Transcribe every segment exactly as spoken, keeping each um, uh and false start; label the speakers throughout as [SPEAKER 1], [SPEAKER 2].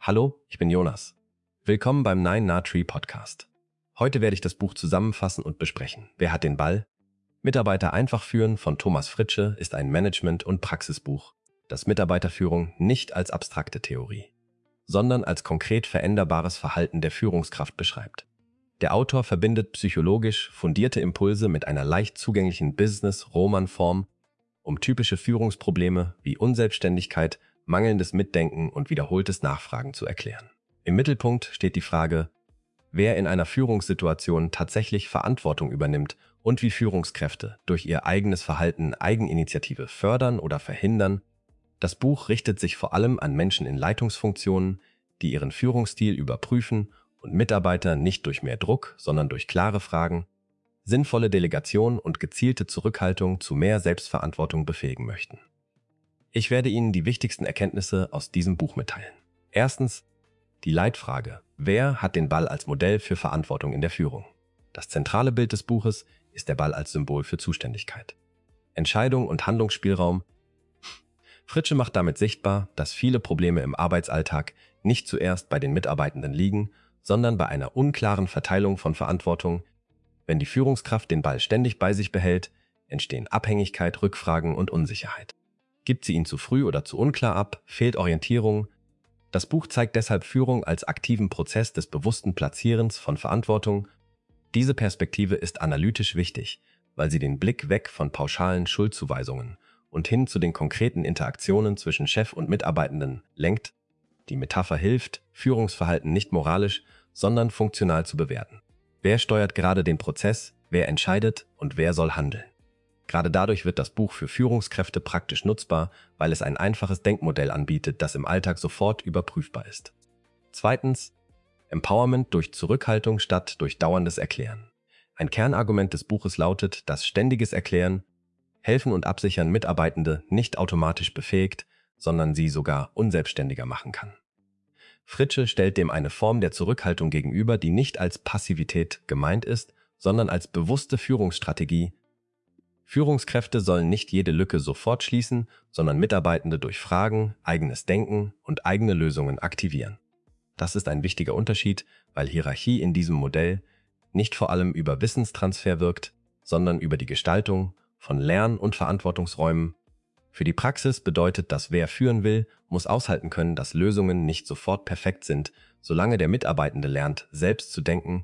[SPEAKER 1] Hallo, ich bin Jonas. Willkommen beim Nine Na Tree Podcast. Heute werde ich das Buch zusammenfassen und besprechen. Wer hat den Ball? Mitarbeiter einfach führen von Thomas Fritzsche ist ein Management- und Praxisbuch, das Mitarbeiterführung nicht als abstrakte Theorie, sondern als konkret veränderbares Verhalten der Führungskraft beschreibt. Der Autor verbindet psychologisch fundierte Impulse mit einer leicht zugänglichen Business-Roman-Form, um typische Führungsprobleme wie Unselbstständigkeit, mangelndes Mitdenken und wiederholtes Nachfragen zu erklären. Im Mittelpunkt steht die Frage, wer in einer Führungssituation tatsächlich Verantwortung übernimmt und wie Führungskräfte durch ihr eigenes Verhalten Eigeninitiative fördern oder verhindern. Das Buch richtet sich vor allem an Menschen in Leitungsfunktionen, die ihren Führungsstil überprüfen und Mitarbeiter nicht durch mehr Druck, sondern durch klare Fragen, sinnvolle Delegation und gezielte Zurückhaltung zu mehr Selbstverantwortung befähigen möchten. Ich werde Ihnen die wichtigsten Erkenntnisse aus diesem Buch mitteilen. Erstens, die Leitfrage: Wer hat den Ball als Modell für Verantwortung in der Führung? Das zentrale Bild des Buches ist der Ball als Symbol für Zuständigkeit, Entscheidung und Handlungsspielraum. Fritzsche macht damit sichtbar, dass viele Probleme im Arbeitsalltag nicht zuerst bei den Mitarbeitenden liegen, sondern bei einer unklaren Verteilung von Verantwortung. Wenn die Führungskraft den Ball ständig bei sich behält, entstehen Abhängigkeit, Rückfragen und Unsicherheit. Gibt sie ihn zu früh oder zu unklar ab, fehlt Orientierung. Das Buch zeigt deshalb Führung als aktiven Prozess des bewussten Platzierens von Verantwortung. Diese Perspektive ist analytisch wichtig, weil sie den Blick weg von pauschalen Schuldzuweisungen und hin zu den konkreten Interaktionen zwischen Chef und Mitarbeitenden lenkt. Die Metapher hilft, Führungsverhalten nicht moralisch, sondern funktional zu bewerten. Wer steuert gerade den Prozess, wer entscheidet und wer soll handeln? Gerade dadurch wird das Buch für Führungskräfte praktisch nutzbar, weil es ein einfaches Denkmodell anbietet, das im Alltag sofort überprüfbar ist. Zweitens, Empowerment durch Zurückhaltung statt durch dauerndes Erklären. Ein Kernargument des Buches lautet, dass ständiges Erklären, Helfen und Absichern Mitarbeitende nicht automatisch befähigt, sondern sie sogar unselbstständiger machen kann. Fritzsche stellt dem eine Form der Zurückhaltung gegenüber, die nicht als Passivität gemeint ist, sondern als bewusste Führungsstrategie. Führungskräfte sollen nicht jede Lücke sofort schließen, sondern Mitarbeitende durch Fragen, eigenes Denken und eigene Lösungen aktivieren. Das ist ein wichtiger Unterschied, weil Hierarchie in diesem Modell nicht vor allem über Wissenstransfer wirkt, sondern über die Gestaltung von Lern- und Verantwortungsräumen. Für die Praxis bedeutet das, wer führen will, muss aushalten können, dass Lösungen nicht sofort perfekt sind, solange der Mitarbeitende lernt, selbst zu denken.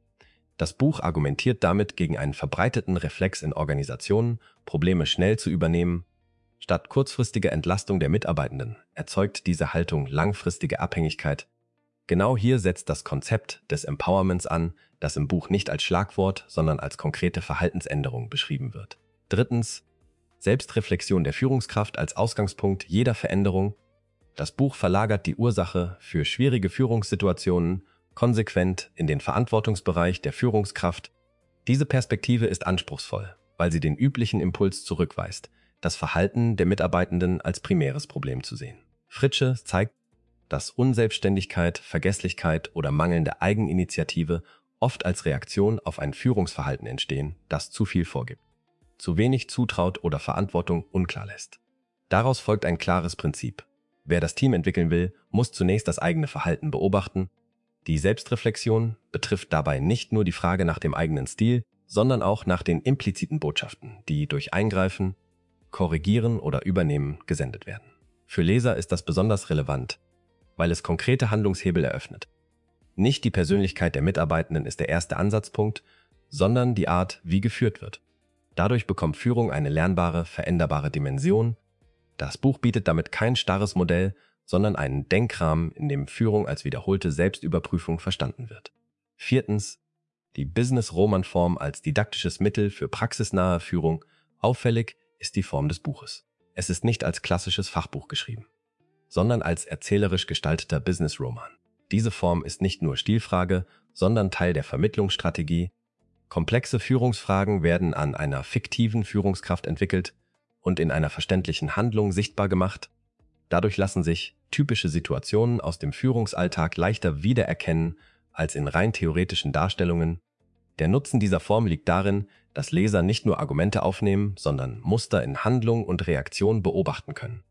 [SPEAKER 1] Das Buch argumentiert damit gegen einen verbreiteten Reflex in Organisationen, Probleme schnell zu übernehmen. Statt kurzfristiger Entlastung der Mitarbeitenden erzeugt diese Haltung langfristige Abhängigkeit. Genau hier setzt das Konzept des Empowerments an, das im Buch nicht als Schlagwort, sondern als konkrete Verhaltensänderung beschrieben wird. Drittens, Selbstreflexion der Führungskraft als Ausgangspunkt jeder Veränderung. Das Buch verlagert die Ursache für schwierige Führungssituationen konsequent in den Verantwortungsbereich der Führungskraft. Diese Perspektive ist anspruchsvoll, weil sie den üblichen Impuls zurückweist, das Verhalten der Mitarbeitenden als primäres Problem zu sehen. Fritzsche zeigt, dass Unselbstständigkeit, Vergesslichkeit oder mangelnde Eigeninitiative oft als Reaktion auf ein Führungsverhalten entstehen, das zu viel vorgibt, zu wenig zutraut oder Verantwortung unklar lässt. Daraus folgt ein klares Prinzip. Wer das Team entwickeln will, muss zunächst das eigene Verhalten beobachten. Die Selbstreflexion betrifft dabei nicht nur die Frage nach dem eigenen Stil, sondern auch nach den impliziten Botschaften, die durch Eingreifen, Korrigieren oder Übernehmen gesendet werden. Für Leser ist das besonders relevant, weil es konkrete Handlungshebel eröffnet. Nicht die Persönlichkeit der Mitarbeitenden ist der erste Ansatzpunkt, sondern die Art, wie geführt wird. Dadurch bekommt Führung eine lernbare, veränderbare Dimension. Das Buch bietet damit kein starres Modell, sondern einen Denkrahmen, in dem Führung als wiederholte Selbstüberprüfung verstanden wird. Viertens, die Business-Roman-Form als didaktisches Mittel für praxisnahe Führung. Auffällig ist die Form des Buches. Es ist nicht als klassisches Fachbuch geschrieben, sondern als erzählerisch gestalteter Business-Roman. Diese Form ist nicht nur Stilfrage, sondern Teil der Vermittlungsstrategie. Komplexe Führungsfragen werden an einer fiktiven Führungskraft entwickelt und in einer verständlichen Handlung sichtbar gemacht. Dadurch lassen sich typische Situationen aus dem Führungsalltag leichter wiedererkennen als in rein theoretischen Darstellungen. Der Nutzen dieser Form liegt darin, dass Leser nicht nur Argumente aufnehmen, sondern Muster in Handlung und Reaktion beobachten können.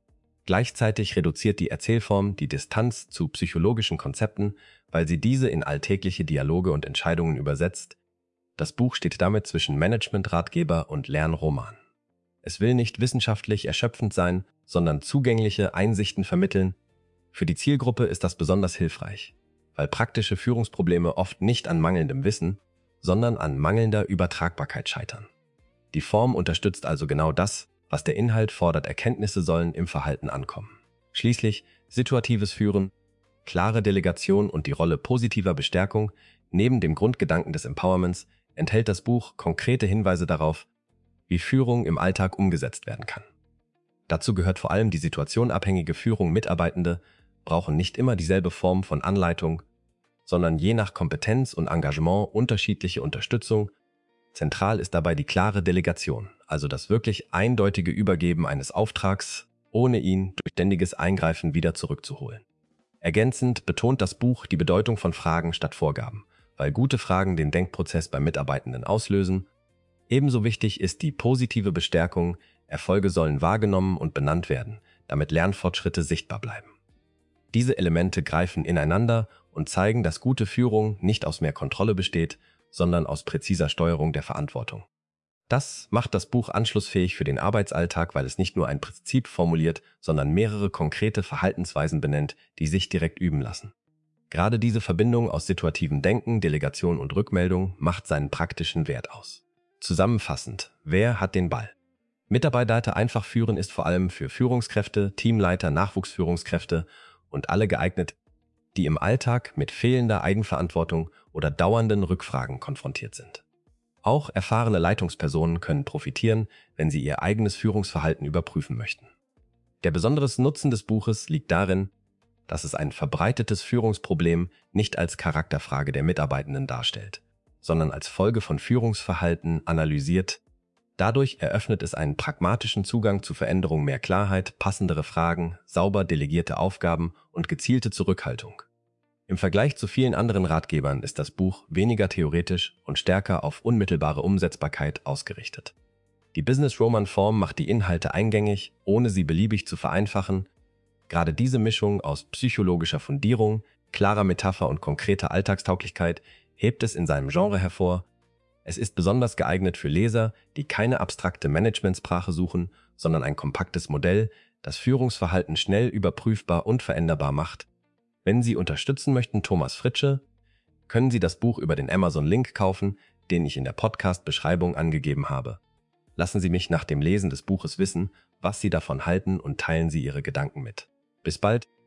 [SPEAKER 1] Gleichzeitig reduziert die Erzählform die Distanz zu psychologischen Konzepten, weil sie diese in alltägliche Dialoge und Entscheidungen übersetzt. Das Buch steht damit zwischen Management-Ratgeber und Lernroman. Es will nicht wissenschaftlich erschöpfend sein, sondern zugängliche Einsichten vermitteln. Für die Zielgruppe ist das besonders hilfreich, weil praktische Führungsprobleme oft nicht an mangelndem Wissen, sondern an mangelnder Übertragbarkeit scheitern. Die Form unterstützt also genau das, was der Inhalt fordert. Erkenntnisse sollen im Verhalten ankommen. Schließlich situatives Führen, klare Delegation und die Rolle positiver Bestärkung neben dem Grundgedanken des Empowerments enthält das Buch konkrete Hinweise darauf, wie Führung im Alltag umgesetzt werden kann. Dazu gehört vor allem die situationabhängige Führung. Mitarbeitende brauchen nicht immer dieselbe Form von Anleitung, sondern je nach Kompetenz und Engagement unterschiedliche Unterstützung. Zentral ist dabei die klare Delegation, also das wirklich eindeutige Übergeben eines Auftrags, ohne ihn durch ständiges Eingreifen wieder zurückzuholen. Ergänzend betont das Buch die Bedeutung von Fragen statt Vorgaben, weil gute Fragen den Denkprozess beim Mitarbeitenden auslösen. Ebenso wichtig ist die positive Bestärkung. Erfolge sollen wahrgenommen und benannt werden, damit Lernfortschritte sichtbar bleiben. Diese Elemente greifen ineinander und zeigen, dass gute Führung nicht aus mehr Kontrolle besteht, sondern aus präziser Steuerung der Verantwortung. Das macht das Buch anschlussfähig für den Arbeitsalltag, weil es nicht nur ein Prinzip formuliert, sondern mehrere konkrete Verhaltensweisen benennt, die sich direkt üben lassen. Gerade diese Verbindung aus situativem Denken, Delegation und Rückmeldung macht seinen praktischen Wert aus. Zusammenfassend, wer hat den Ball? Mitarbeiter einfach führen ist vor allem für Führungskräfte, Teamleiter, Nachwuchsführungskräfte und alle geeignet, die im Alltag mit fehlender Eigenverantwortung oder dauernden Rückfragen konfrontiert sind. Auch erfahrene Leitungspersonen können profitieren, wenn sie ihr eigenes Führungsverhalten überprüfen möchten. Der besondere Nutzen des Buches liegt darin, dass es ein verbreitetes Führungsproblem nicht als Charakterfrage der Mitarbeitenden darstellt, sondern als Folge von Führungsverhalten analysiert. Dadurch eröffnet es einen pragmatischen Zugang zu Veränderung, mehr Klarheit, passendere Fragen, sauber delegierte Aufgaben und gezielte Zurückhaltung. Im Vergleich zu vielen anderen Ratgebern ist das Buch weniger theoretisch und stärker auf unmittelbare Umsetzbarkeit ausgerichtet. Die Business-Roman-Form macht die Inhalte eingängig, ohne sie beliebig zu vereinfachen. Gerade diese Mischung aus psychologischer Fundierung, klarer Metapher und konkreter Alltagstauglichkeit hebt es in seinem Genre hervor. Es ist besonders geeignet für Leser, die keine abstrakte Managementsprache suchen, sondern ein kompaktes Modell, das Führungsverhalten schnell überprüfbar und veränderbar macht. Wenn Sie unterstützen möchten Thomas Fritsche, können Sie das Buch über den Amazon-Link kaufen, den ich in der Podcast-Beschreibung angegeben habe. Lassen Sie mich nach dem Lesen des Buches wissen, was Sie davon halten und teilen Sie Ihre Gedanken mit. Bis bald!